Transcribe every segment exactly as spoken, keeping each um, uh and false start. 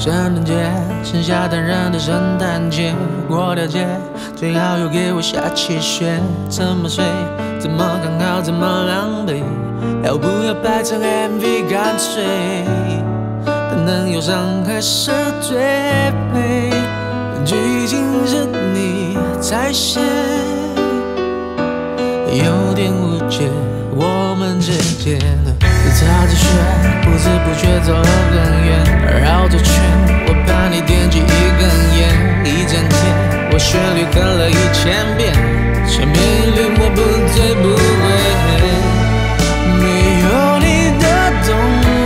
圣诞节剩下单人的圣诞节，过条街最好又给我下起雪。怎么睡？怎么刚好？怎么狼狈？要不要拍成 M V？ 干脆但能忧伤还是最美？剧情是你在写，有点误解我们之间。擦着雪，不知不觉走了很远，绕着圈，我怕你点起一根烟。一整天，我旋律哼了一千遍，前面一律我不醉不归。没有你的冬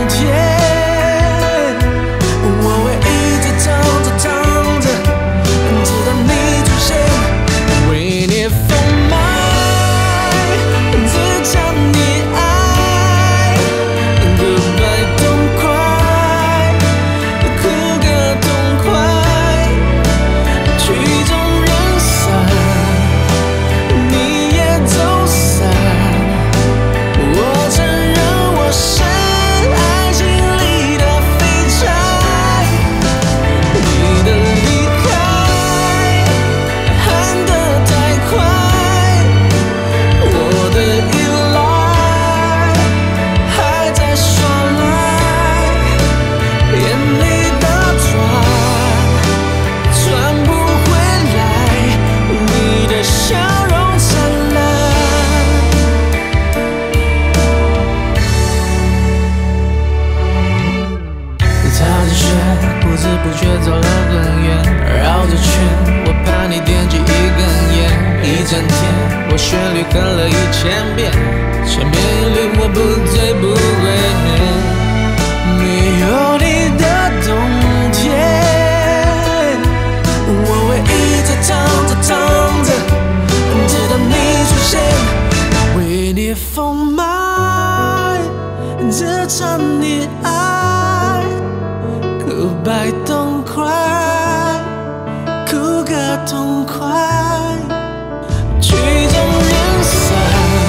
天，我会一直唱着唱着，直到你出现。为你疯卖，只想你爱。Goodbye， 痛快，哭个痛快，曲终人散，你也走散。我承认我是爱情里的废柴，你的离开喊得太快，我的依赖还在耍赖，眼泪的船转不回来，你的笑容灿烂。擦着雪，不知不觉走了很远，绕着圈，我怕你点起一根烟。一整天，我旋律哼了一千遍，前面一律我不醉不归。没有你的冬天，我会一直唱着唱着，直到你出现。为你疯卖，只唱你爱。Goodbye， 痛快，哭个痛快，曲终人散，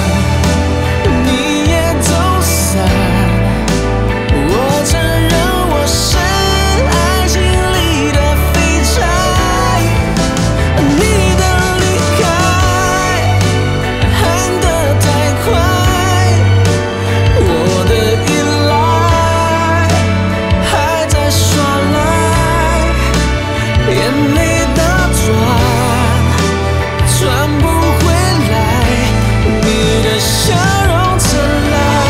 你也走散。我承认我是爱情里的废柴，你的离开喊得太快，我的依赖还在耍赖，眼泪的船转不回来，你的笑容灿烂。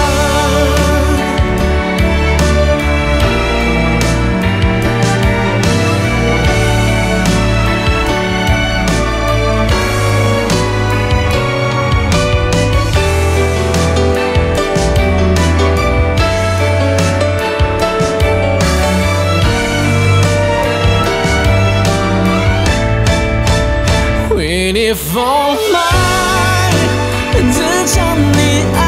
为你疯卖，只唱你爱。